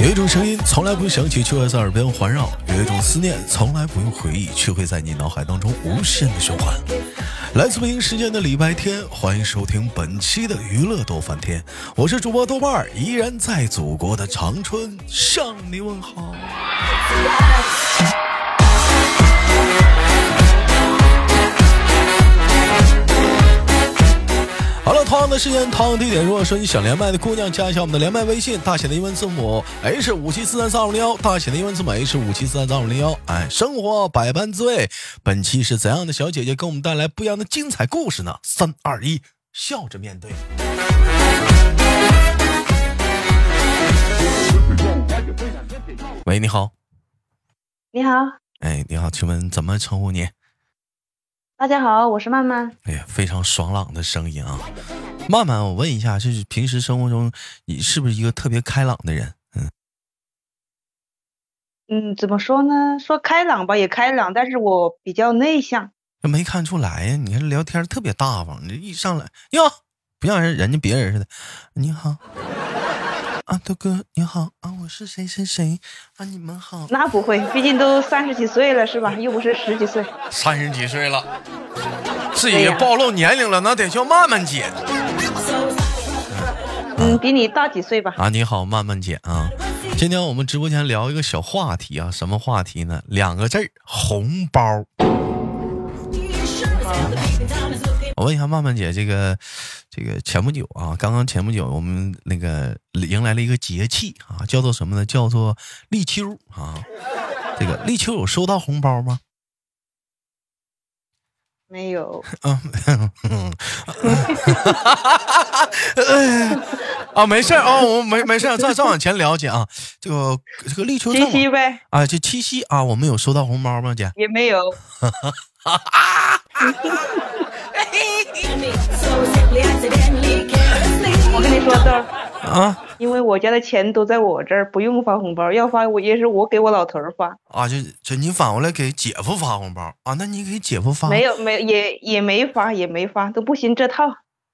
有一种声音从来不响起，却会在耳边环绕；有一种思念从来不用回忆，却会在你脑海当中无限的循环。来自北京时间的礼拜天，欢迎收听本期的娱乐逗翻天，我是主播豆瓣儿，依然在祖国的长春向你问好。好了，同样的时间，同样的地点。如果说你想连麦的姑娘，加一下我们的连麦微信，大写的英文字母 H57433501，大写的英文字母 H57433501。哎，生活百般滋味，本期是怎样的小姐姐给我们带来不一样的精彩故事呢？321，笑着面对。喂，你好。 你好。 哎，你好，请问怎么称呼你？ 大家好，我是曼曼。 哎呀，非常爽朗的声音啊！曼曼，我问一下，就是平时生活中你是不是一个特别开朗的人？ 怎么说呢？说开朗吧，也开朗，但是我比较内向。 没看出来呀，你看聊天特别大方，你这一上来哟，不像人家别人似的。你好啊，豆哥，你好啊，我是谁谁谁啊，你们好。 那不会，毕竟都30几岁了，是吧？又不是10几岁。 30几岁了，自己暴露年龄了，那得叫曼曼姐。 比你大几岁吧。 啊，你好，曼曼姐啊。今天我们直播间聊一个小话题啊，什么话题呢？2个字儿，红包。我问一下曼曼姐，这个前不久啊，前不久我们那个迎来了一个节气啊，叫做什么呢？叫做立秋啊。这个立秋有收到红包吗？ 没有。 啊，没事啊，我没事，再往前了解啊。这个立秋七夕呗。 啊，这七夕啊，我们有收到红包吗，姐？ 也没有。我跟你说的啊， 因为我家的钱都在我这儿，不用发红包，要发我也是我给我老头发啊。就你反过来给姐夫发红包啊？那你给姐夫发？ 没有，也没发，都不行这套。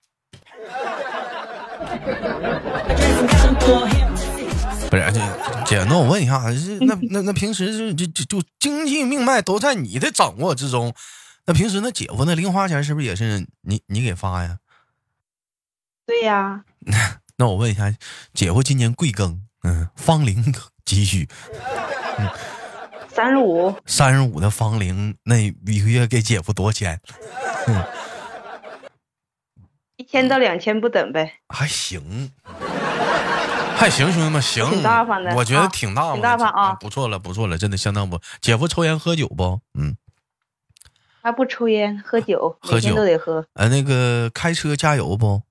不是姐，那我问一下，那平时就经济命脉都在你的掌握之中，那平时那姐夫那零花钱是不是也是你给发呀？ 对呀。 那我问一下，姐夫今年贵庚？芳龄几许？35的芳龄，那一个月给姐夫多少钱 ？1000到2000不等呗。 还行，兄弟们，行， 挺大方的， 我觉得挺大方的， 挺大方啊， 不错了，真的相当不。姐夫抽烟喝酒不？ 他不抽烟，喝酒，每天都得喝。 那个开车加油不？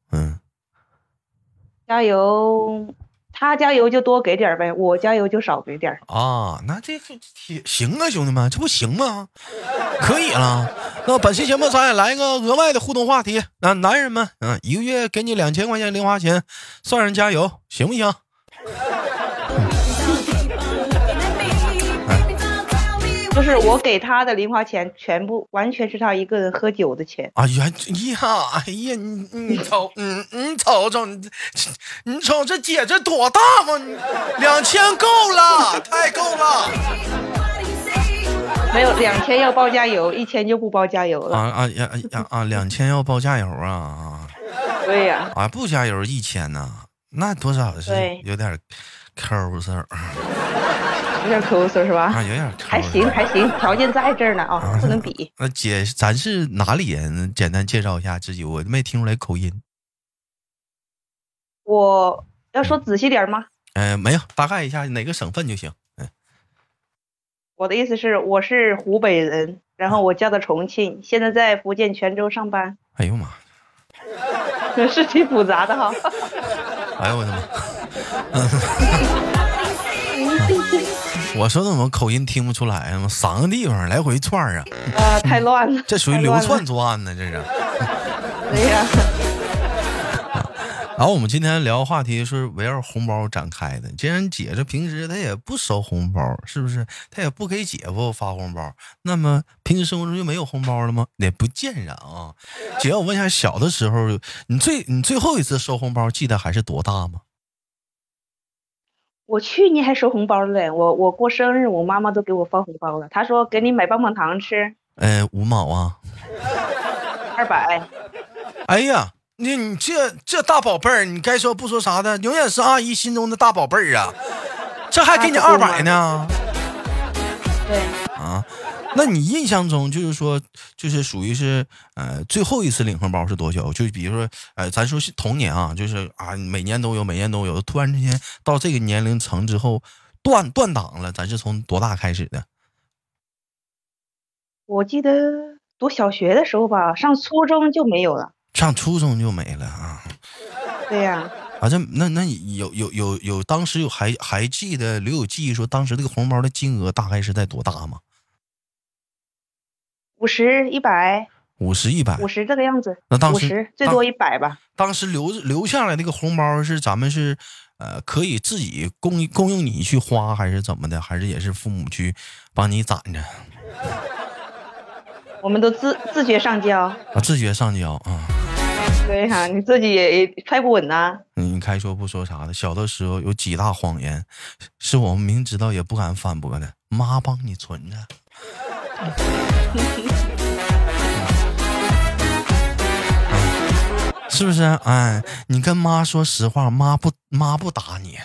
加油，他加油就多给点呗，我加油就少给点啊。那这个行啊，兄弟们，这不行吗？可以了。那本期节目咱也来一个额外的互动话题，那男人们，一个月给你2000块钱零花钱，算上加油，行不行？ 就是我给他的零花钱全部完全是他一个人喝酒的钱。 哎呀，你瞅，你瞅这姐这多大吗？2000够了，太够了。 没有2000要包加油，1000就不包加油了。 2000要包加油啊？ 对呀。 不加油1000呢？那多少是有点抠搜。 有点抠搜是吧？ 有点还行，条件在这儿呢啊，不能比。 那姐，咱是哪里人？简单介绍一下自己，我没听出来口音。 我要说仔细点吗？ 没有，大概一下哪个省份就行。 我的意思是，我是湖北人，然后我嫁到重庆，现在在福建泉州上班。 哎呦妈， 是挺复杂的哈。 哎呦我的妈！我说怎么口音听不出来啊？3个地方来回串啊！ 太乱了， 这属于流窜作案呢，这是。 对呀。 然后我们今天聊话题是围绕红包展开的。既然姐这平时她也不收红包，是不是？她也不给姐夫发红包，那么平时生活中就没有红包了吗？也不尽然啊。姐，我问一下，小的时候你最后一次收红包记得还是多大吗？ 我去年还收红包了嘞，我过生日，我妈妈都给我发红包了。她说给你买棒棒糖吃。 5毛啊。 200。 哎呀，你这大宝贝儿，你该说不说啥的，永远是阿姨心中的大宝贝儿啊！这还给你200呢。 对啊，那你印象中就是说，就是属于是最后一次领红包是多久？就比如说咱说是童年啊，就是啊每年都有，突然之间到这个年龄层之后断档了，咱是从多大开始的？ 我记得读小学的时候吧，上初中就没有了。 上初中就没了啊。 对呀。 啊，那有当时还记得留有记忆说当时这个红包的金额大概是在多大吗 ？50、100。 50、100。 50这个样子。 那当时 50最多100吧。 当时留下来那个红包是咱们是可以自己供应你去花，还是怎么的？还是也是父母去帮你攒着？ 我们都自觉上交啊， 自觉上交啊。 对呀，你自己也揣不稳呐。 你该说不说啥的，小的时候有几大谎言是我们明知道也不敢反驳的，妈帮你存着。是不是？哎，你跟妈说实话，妈不打你。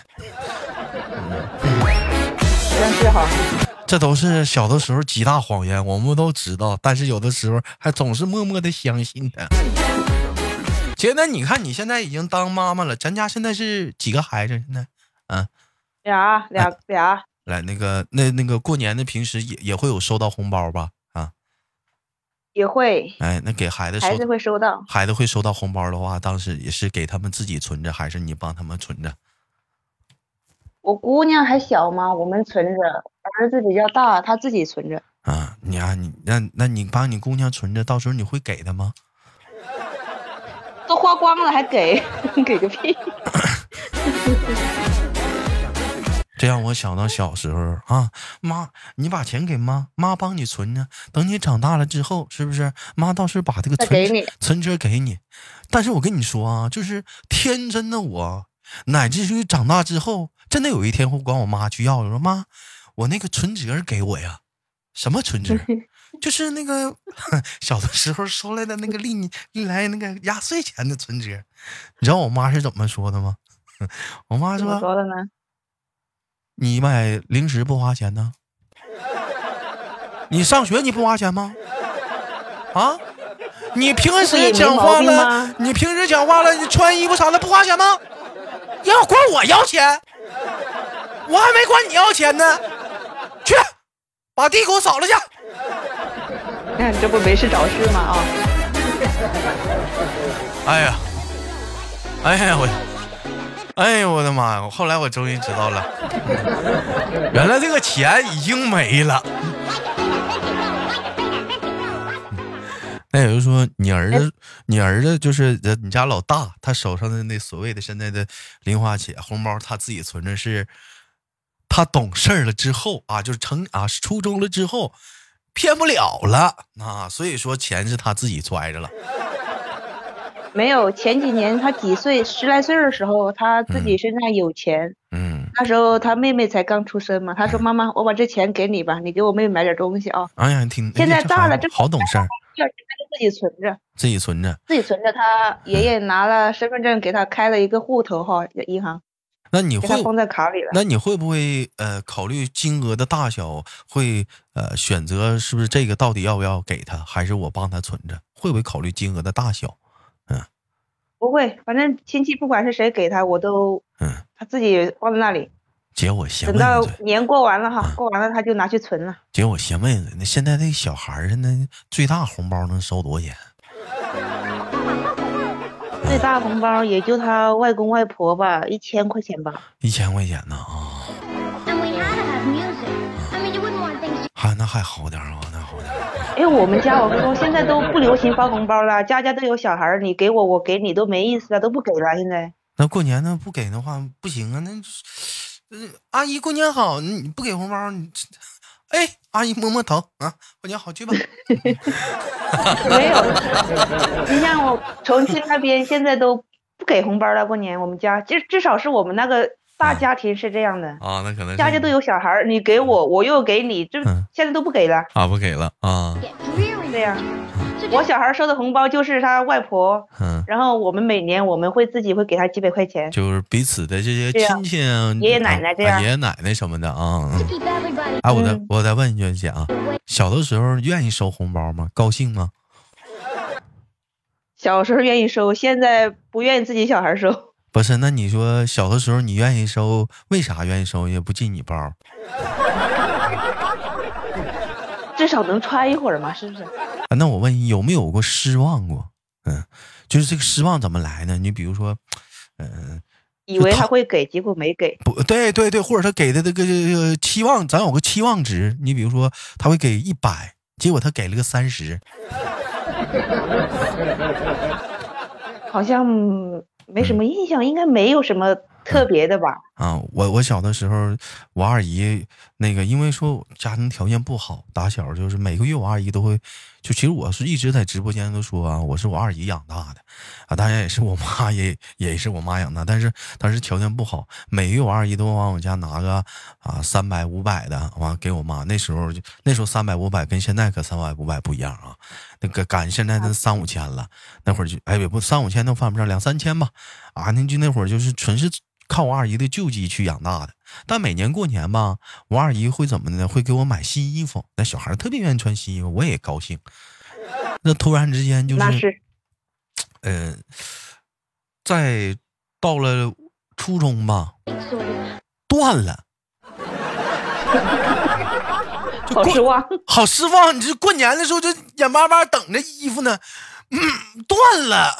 真是好。 这都是小的时候几大谎言，我们都知道，但是有的时候还总是默默的相信的。姐，那你看你现在已经当妈妈了，咱家现在是几个孩子？现在， 俩。 来，那个过年的平时也会有收到红包吧？啊， 也会。 哎，那给孩子会收到。 孩子会收到红包的话，当时也是给他们自己存着，还是你帮他们存着？ 我姑娘还小嘛，我们存着；儿子比较大，他自己存着。 啊，那你帮你姑娘存着，到时候你会给她吗？ 都花光了还给个屁。 这让我想到小时候啊，妈，你把钱给妈帮你存着，等你长大了之后，是不是妈到时候把这个存折给你？但是我跟你说啊，就是天真的我，乃至于长大之后，真的有一天会管我妈去要，我说妈，我那个存折给我呀。什么存折？就是那个小的时候收来的那个历来那个压岁钱的存折。你知道我妈是怎么说的吗？我妈说怎么说的呢？ 你买零食不花钱呢？你上学你不花钱吗？啊？你平时讲话了，你穿衣服啥的不花钱吗？要管我要钱？我还没管你要钱呢。去，把地给我扫了去。 看这不没事找事吗？啊！ 哎呀，我的妈呀！后来我终于知道了，原来这个钱已经没了。那也就是说，你儿子就是你家老大，他手上的那所谓的现在的零花钱红包，他自己存着是，他懂事了之后啊，就是初中了之后，骗不了了啊，所以说钱是他自己揣着了。 没有，前几年他几岁，10来岁的时候，他自己身上有钱。那时候他妹妹才刚出生嘛，他说：“妈妈，我把这钱给你吧，你给我妹妹买点东西啊。” 哎呀， 现在大了， 好懂事儿。 自己存着。他爷爷拿了身份证给他开了一个户头哈，银行。 那你会放在卡里了？ 那你会不会考虑金额的大小，会选择是不是这个到底要不要给他，还是我帮他存着？会不会考虑金额的大小？ 不会，反正亲戚不管是谁给他，我都他自己放在那里。 姐，我先问等到年过完了哈，过完了他就拿去存了。 姐，我先问问，那现在这小孩现在最大红包能收多少钱？ 最大红包也就他外公外婆吧，1000块钱吧。 1000块钱呢啊！那还好点啊，那好点。 因为我们家我说现在都不流行发红包了，家家都有小孩，你给我我给你都没意思了，都不给了。现在那过年呢不给的话不行啊，那阿姨过年好，你不给红包你。哎，阿姨摸摸头啊，过年好去吧。 没有，你像我重庆那边现在都不给红包了，过年我们家至少是我们那个大家庭是这样的啊，那可能家家都有小孩，你给我，我又给你，就现在都不给了啊，不给了啊。 对呀，我小孩收的红包就是他外婆，然后我们每年我们会自己会给他几百块钱， 就是彼此的这些亲戚爷爷奶奶这样， 爷爷奶奶什么的啊。哎，我再问一句姐啊，小的时候愿意收红包吗？高兴吗？ 小时候愿意收，现在不愿意自己小孩收。 不是，那你说小的时候你愿意收，为啥愿意收也不进你包？ 至少能穿一会儿嘛，是不是？ 那我问你，有没有过失望过？就是这个失望怎么来呢？你比如说， 以为他会给，结果没给。 不对，或者他给的这个期望，咱有个期望值。你比如说，他会给100，结果他给了个30。 好像没什么印象，应该没有什么特别的吧？ 我小的时候，我二姨那个，因为说家庭条件不好，打小就是每个月我二姨都会，其实我是一直在直播间都说啊，我是我二姨养大的啊，当然也是我妈也是我妈养大，但是当时条件不好，每个月我二姨都往我家拿个300、500的，完给我妈。那时候300、500跟现在可300、500不一样啊，那个赶现在那3、5千了，那会儿就也不3、5千都犯不上，2、3千吧啊，那会儿就是纯是靠我二姨的救济去养大的。但每年过年吧，我二姨会怎么的呢？会给我买新衣服，那小孩特别愿意穿新衣服，我也高兴。那突然之间就是，在到了初中吧，断了， 好失望， 好失望！你这过年的时候就眼巴巴等着衣服呢，断了。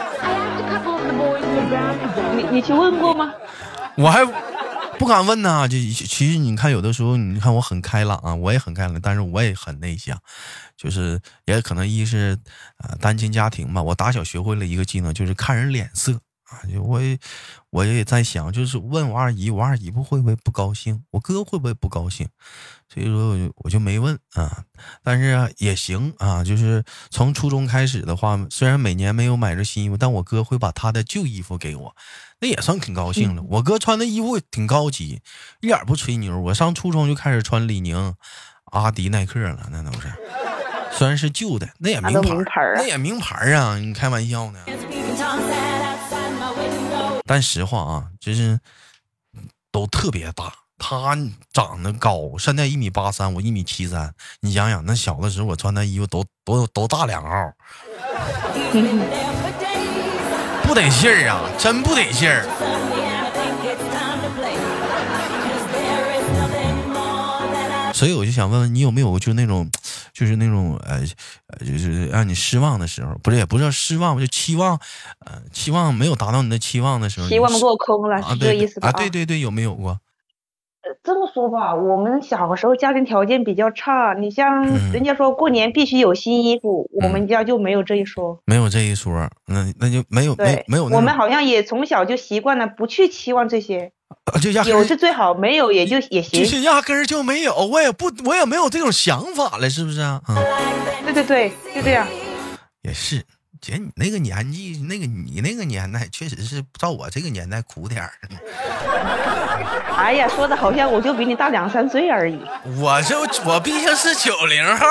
你去问过吗？ 我还不敢问呢。其实你看，有的时候你看我很开朗啊，我也很开朗，但是我也很内向，就是也可能一是单亲家庭嘛，我打小学会了一个技能，就是看人脸色啊。我也在想，就是问我二姨会不会不高兴，我哥会不会不高兴，所以说我就没问啊。但是也行啊，就是从初中开始的话，虽然每年没有买着新衣服，但我哥会把他的旧衣服给我，那也算挺高兴了。我哥穿的衣服挺高级，一点不吹牛。我上初中就开始穿李宁、阿迪、耐克了，那都是。虽然是旧的，那也名牌，那也名牌啊！你开玩笑呢？但实话啊，就是都特别大。他长得高，现在1.83米，我1.73米。你想想，那小的时候我穿的衣服都大2号，不得劲儿啊，真不得劲儿。所以我就想问问你，有没有就是那种就是让你失望的时候？不是，也不是失望，就期望没有达到你的期望的时候， 期望落空了，是这个意思吧？ 对，有没有过？ 这么说吧，我们小时候家庭条件比较差，你像人家说过年必须有新衣服，我们家就没有这一说， 没有这一说，那就没有我们好像也从小就习惯了不去期望这些。有是最好，没有也行， 就是压根儿就没有，我也没有这种想法了，是不是啊？ 对，就这样。 也是，姐，你那个年纪，你那个年代，确实是照我这个年代苦点儿。 哎呀，说的好像我就比你大2、3岁而已。 我毕竟是90后，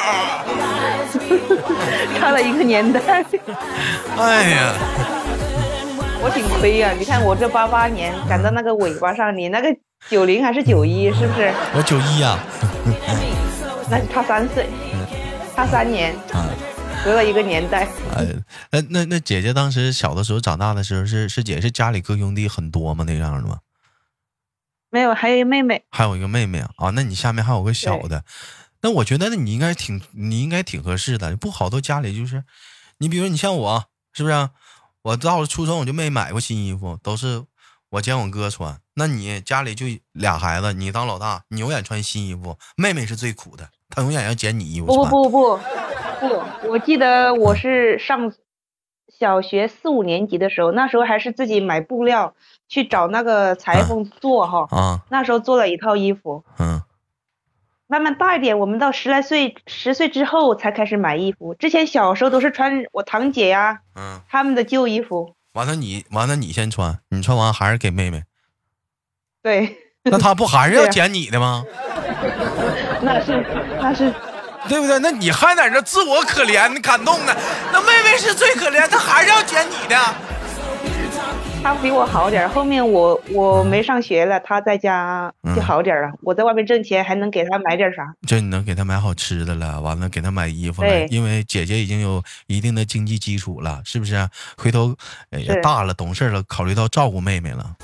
差了一个年代。 哎呀。 我挺亏呀，你看我这88年赶到那个尾巴上，你那个90还是91，是不是？ 我91呀。 那差3岁，差3年，隔了一个年代。 那姐姐当时小的时候长大的时候是姐是家里哥兄弟很多吗？那样的吗？ 没有，还有一个妹妹。 还有一个妹妹啊，那你下面还有个小的，那我觉得你应该挺合适的，不好多家里就是，你比如你像我，是不是啊？我到了初中我就没买过新衣服，都是我捡我哥穿。那你家里就俩孩子，你当老大，你永远穿新衣服，妹妹是最苦的，她永远要捡你衣服穿。 不，我记得我是上小学4、5年级的时候，那时候还是自己买布料去找那个裁缝做哈，那时候做了一套衣服。慢慢大一点，我们到10岁之后才开始买衣服。之前小时候都是穿我堂姐呀，他们的旧衣服。 完了你先穿，你穿完还是给妹妹。 对。 那他不还是要捡你的吗？ 那是， 对不对？那你还在这自我可怜感动呢？那妹妹是最可怜，她还是要捡你的。 他比我好点，后面我没上学了，他在家就好点了。我在外面挣钱，还能给他买点啥？ 就你能给他买好吃的了，完了给他买衣服了，因为姐姐已经有一定的经济基础了，是不是？回头也大了，懂事了，考虑到照顾妹妹了。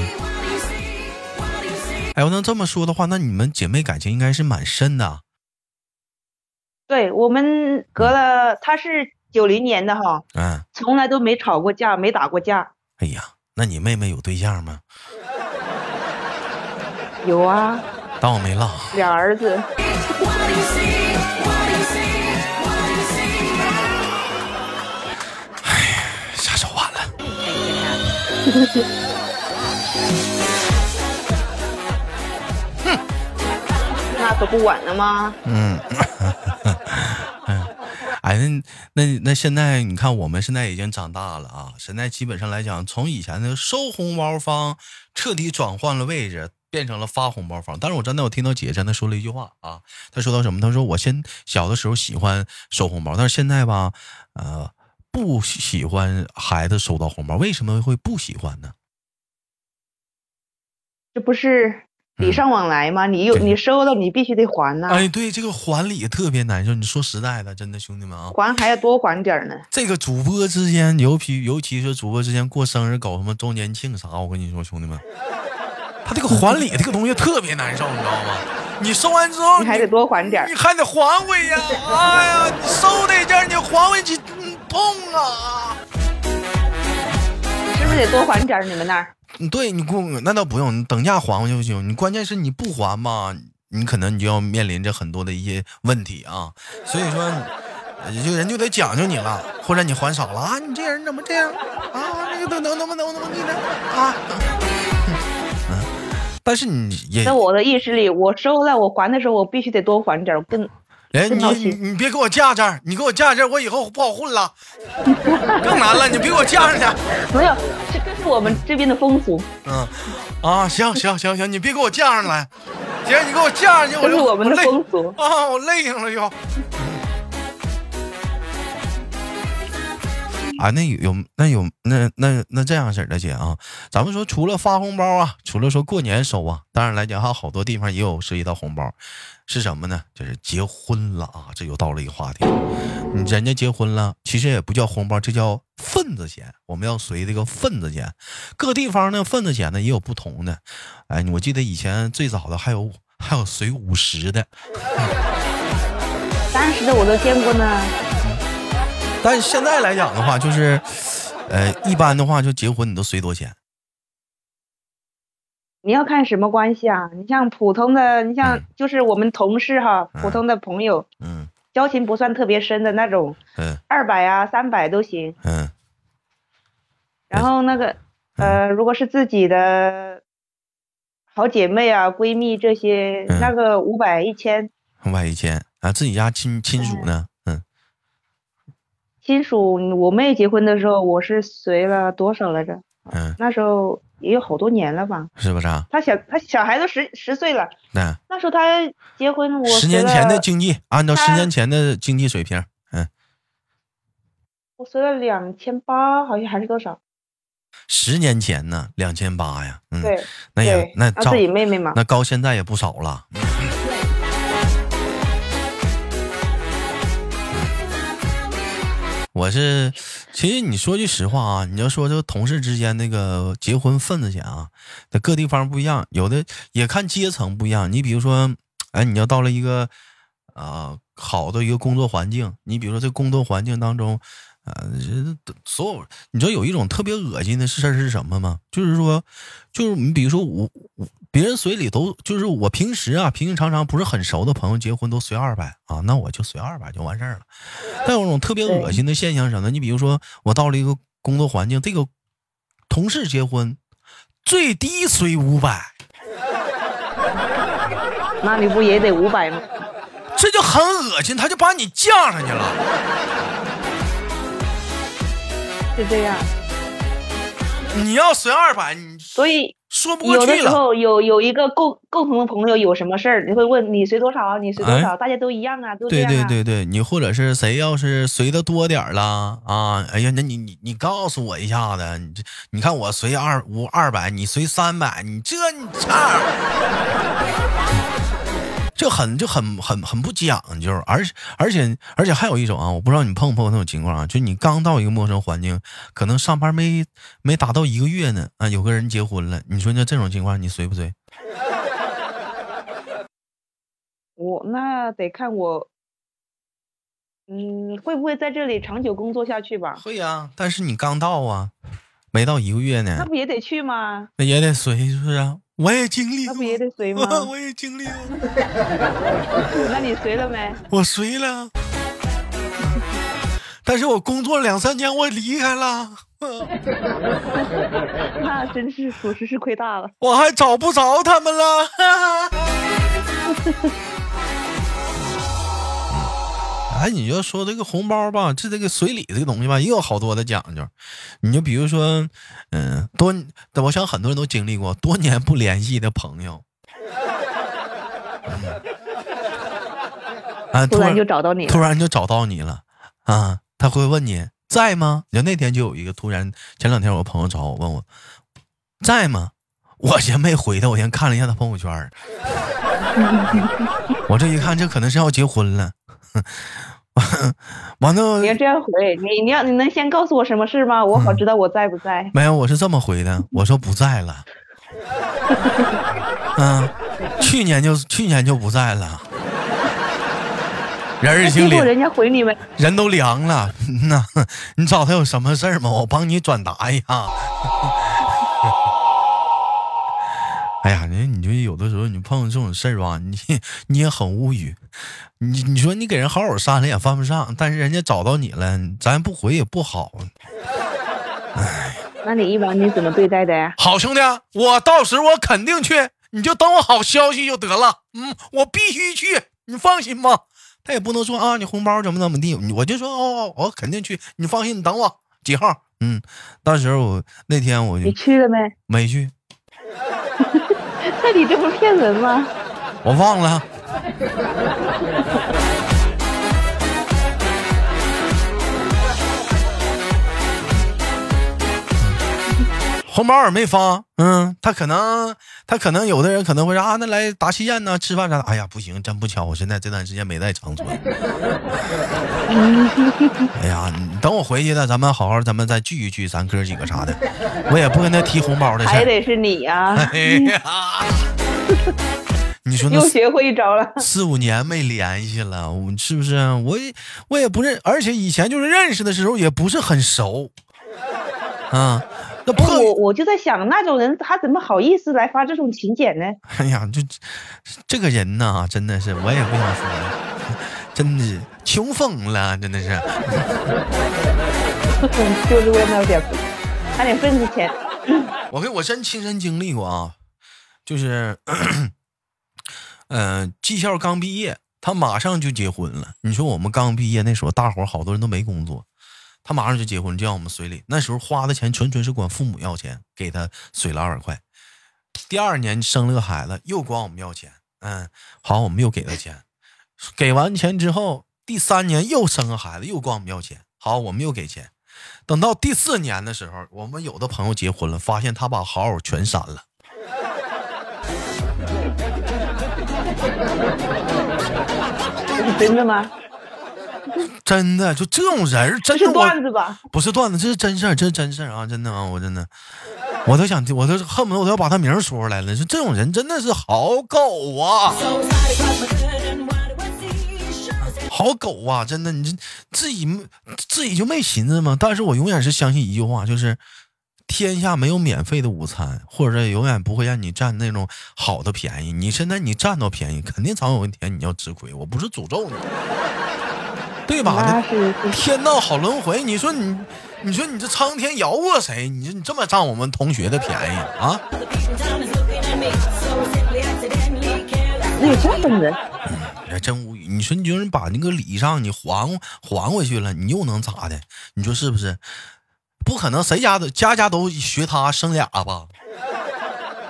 哎，我能这么说的话，那你们姐妹感情应该是蛮深的。 对，我们隔了，他是90年的哈，从来都没吵过架，没打过架。 哎呀，那你妹妹有对象吗？ 有啊， 当我没落。 俩儿子。 哎呀，下手晚了。 那可不晚了吗？ 哎，那现在你看，我们现在已经长大了啊，现在基本上来讲，从以前的收红包方彻底转换了位置，变成了发红包方。但是我听到姐姐真的说了一句话啊，她说到什么？她说我小的时候喜欢收红包，但是现在吧，不喜欢孩子收到红包。为什么会不喜欢呢？ 这不是礼尚往来吗？你收了，你必须得还呐。 哎，对，这个还礼特别难受。你说实在的，真的兄弟们啊， 还还要多还点呢。 这个主播之间，尤其是主播之间过生日搞什么周年庆啥，我跟你说，兄弟们，他这个还礼这个东西特别难受，你知道吗？你收完之后， 你还得多还点， 你还得还回呀。哎呀，你收那阵你还回去，痛啊！ 是不是得多还点？你们那儿？ 对，你那倒不用，你等价还回就行。你关键是你不还吧，你可能你就要面临着很多的一些问题啊。所以说，人就得讲究你了，或者你还少了啊，你这人怎么这样啊？那个能你呢啊？但是你也在我的意识里，我收了，我还的时候我必须得多还点， 你别给我架这儿，你给我架这儿，我以后不好混了，更难了。你别给我架上去。 没有，这是我们这边的风俗。 行，你别给我架上来。行，你给我架上去， 这是我们的风俗啊，我累上了又。啊，那这样式的姐啊，咱们说除了发红包啊，除了说过年收啊，当然来讲还有好多地方也有涉及到红包，是什么呢？就是结婚了啊，这又到了一个话题。人家结婚了，其实也不叫红包，这叫份子钱。我们要随这个份子钱，各地方呢份子钱呢也有不同的。哎，我记得以前最早的还有随50的 ，30的我都见过呢。 但是现在来讲的话，就是，一般的话就结婚你都随多少钱？ 你要看什么关系啊？你像普通的，你像就是我们同事哈，普通的朋友，交情不算特别深的那种，200啊300都行。然后那个如果是自己的好姐妹啊、闺蜜这些，那个500、1000。500、 1000啊，自己家亲属呢？ 亲属，我妹结婚的时候，我是随了多少来着？那时候也有好多年了吧？ 是不是啊？ 他小孩都10岁了。那时候他结婚，我 10年前的经济，按照10年前的经济水平， 我随了2800，好像还是多少 ？10年前呢，2800呀。 对， 那自己妹妹嘛， 那高现在也不少了。其实你说句实话啊，你要说这个同事之间那个结婚份子钱啊，在各地方不一样，有的也看阶层不一样。你比如说，哎，你要到了一个好的一个工作环境，你比如说这工作环境当中，所有你知道有一种特别恶心的事是什么吗？就是你比如说别人随礼都就是我平时常常不是很熟的朋友结婚都随200啊，那我就随200就完事儿了。但有种特别恶心的现象是什么？你比如说我到了一个工作环境，这个同事结婚最低随500， 那你不也得500吗？ 这就很恶心，他就把你降上去了。 是这样。 你要随200， 所以说不过去了。 有的时候有一个共同的朋友有什么事儿，你会问你随多少，你随多少，大家都一样啊，都这样啊。 对，你或者是谁要是随的多点了啊，哎呀，那你告诉我一下子，你看我随200，你随300，你差。就很不讲究，而且还有一种啊，我不知道你碰不碰那种情况啊，就你刚到一个陌生环境，可能上班没达到1个月呢啊，有个人结婚了，你说这种情况你随不随？ 我那得看我，会不会在这里长久工作下去吧？ 会呀，但是你刚到啊，没到1个月呢， 那不也得去吗？ 那也得随，是不是啊？我也经历过， 那不也得随吗？ 我也经历过。 那你随了没？ 我随了，但是我工作2-3年，我离开了。 那真是属实是亏大了。 我还找不着他们了。哎，你就说这个红包吧，这个随礼这个东西吧，也有好多的讲究。你就比如说，我想很多人都经历过多年不联系的朋友，突然就找到你了，啊，他会问你在吗？就那天就有一个突然，前2天我朋友找我问我在吗？我先没回他，我先看了一下他朋友圈，我这一看，这可能是要结婚了。完了， 你要这样回，你能先告诉我什么事吗？我好知道我在不在。 没有，我是这么回的，我说不在了。去年就不在了，人已经凉， 人家回你们， 人都凉了。那你找他有什么事儿吗？我帮你转达一下。哎呀，你就有的时候你碰到这种事儿吧，你也很无语。你说你给人好好删了也犯不上，但是人家找到你了，咱不回也不好。 哎，那你一般你怎么对待的呀？ 好兄弟，我到时我肯定去，你就等我好消息就得了。我必须去，你放心吧。他也不能说啊，你红包怎么地，我就说我肯定去，你放心，你等我几号。到时候那天我就你去了没？ 没去。 那你这不骗人吗？ 我忘了。红包也没发，他可能有的人可能会说啊，那来答喜宴呢，吃饭啥的。哎呀，不行，真不巧，我现在这段时间没在长春。哎呀，你等我回去了，咱们再聚一聚，咱哥几个啥的，我也不跟他提红包的事。 还得是你呀！ 哎呀，你说又学会一招了 ，4-5年没联系了，是不是？我也不认，而且以前就是认识的时候也不是很熟， 我就在想，那种人他怎么好意思来发这种请柬呢？ 哎呀，就这个人呐，真的是我也不想说，真的是穷疯了，真的是。 就是为了拿点份子钱。 我真亲身经历过啊，就是技校刚毕业，他马上就结婚了。你说我们刚毕业那时候，大伙好多人都没工作。他马上就结婚，就让我们随礼。那时候花的钱纯是管父母要钱，给他随了200块。第2年生了个孩子，又管我们要钱。好，我们又给他钱。给完钱之后，第3年又生个孩子，又管我们要钱。好，我们又给钱。等到第4年的时候，我们有的朋友结婚了，发现他把好友全删了。 这是真的吗？ 真的，就这种人，真的， 是段子吧？ 不是段子，这是真事儿，这是真事儿啊！真的啊，我真的，我都恨不得我都要把他名说出来了。就这种人真的是好狗啊，好狗啊！真的，你自己就没寻思吗？但是我永远是相信一句话，就是天下没有免费的午餐，或者永远不会让你占那种好的便宜。你现在你占到便宜，肯定早有一天你要吃亏。我不是诅咒你。对吧？天道好轮回，你说你这苍天饶过谁？你这么占我们同学的便宜啊？ 你这么人， 真无语。你说你就是把那个礼上你还回去了，你又能咋的？你说是不是？不可能，谁家都学他生俩吧？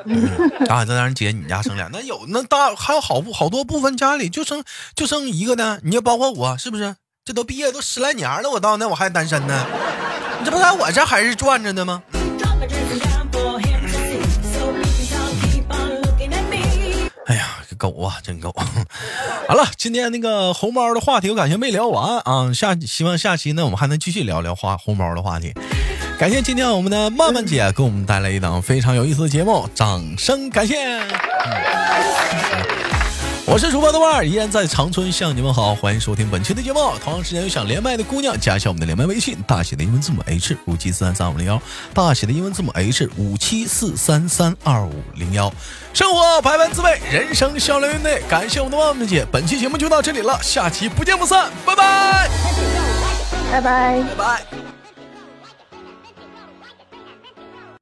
啊，再让人姐你家生俩，那有那大还有好多部分家里就生一个呢，你就包括我是不是？这都毕业都10来年了，我到那我还单身呢，你这不在我这还是转着呢吗？哎呀，这狗啊，真狗！好了，今天那个红包的话题我感觉没聊完啊，希望下期呢我们还能继续聊红包的话题。感谢今天我们的曼曼姐给我们带来一档非常有意思的节目，掌声感谢。我是主播豆瓣，依然在长春向你们好，欢迎收听本期的节目。同样时间有想连麦的姑娘，加一下我们的连麦微信，大写的英文字母 H57433501，大写的英文字母 H57433501。生活百般滋味，人生笑脸云内。感谢我们的万万姐，本期节目就到这里了，下期不见不散，拜拜， 拜拜， 拜拜。